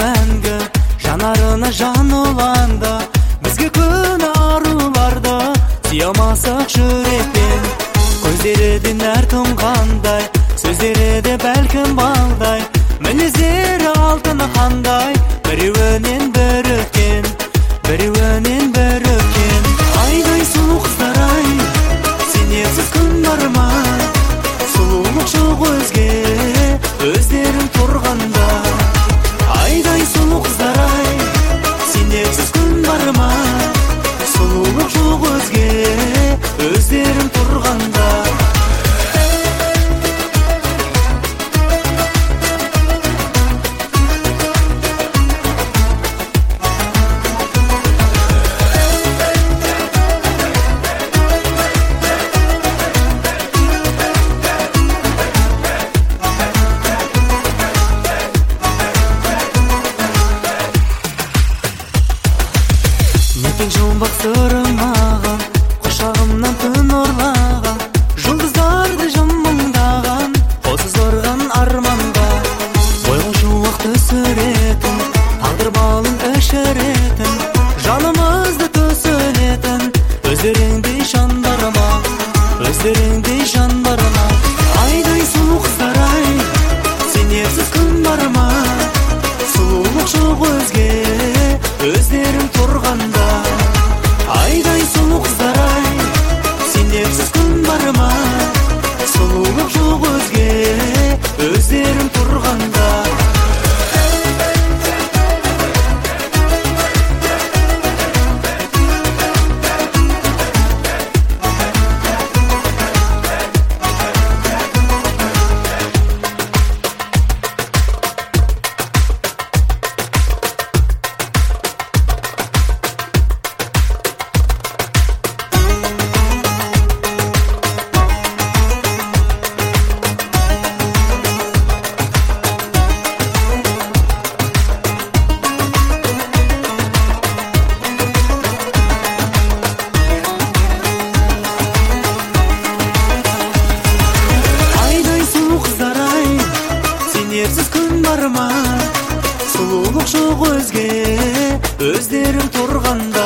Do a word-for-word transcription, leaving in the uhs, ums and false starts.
мәңгі, жанарына жан уланда, бізге күн аруларды сыйамасақ жүрекпен. Көздерден әр тұнғандай, сөздерде бәлкім балдай, мінездері алтын қандай, біреуінен бір өткен, біреуінен бір өткен. Айдай сұлу қыздар ай, сенерсіз күн бар ма? Сұлулық жоқ өзге, өздерің тұрғанда. Айдай сұлу қыздар ай, сенерсіз күн бар ма? Сұлулық жоқ өзге, өздерің тұрғанда. Некен жұмбақ сырымаған, құшағымнан түн ұрлаған, жұлдыздарды жымыңдаған, қосыз ұрған арманда. Бойға шуақ түсіретін, тағдыр балын өшіретін, жанымызды төсілетін, өздеріңдей жандарыма, өздеріңдей жандарыма. Айдай сұлу қыздар ай, сенерсіз күн бар ма? Сұлулық жоқ өзге, өздерің тұрғанда. Айдай сұлу қыздар ай, сенерсіз күн бар ма? Сұлулық жоқ өзге, өздерің тұрғанда. Сенерсіз күн бар ма? Сұлулық жоқ өзге, өздерің тұрғанда.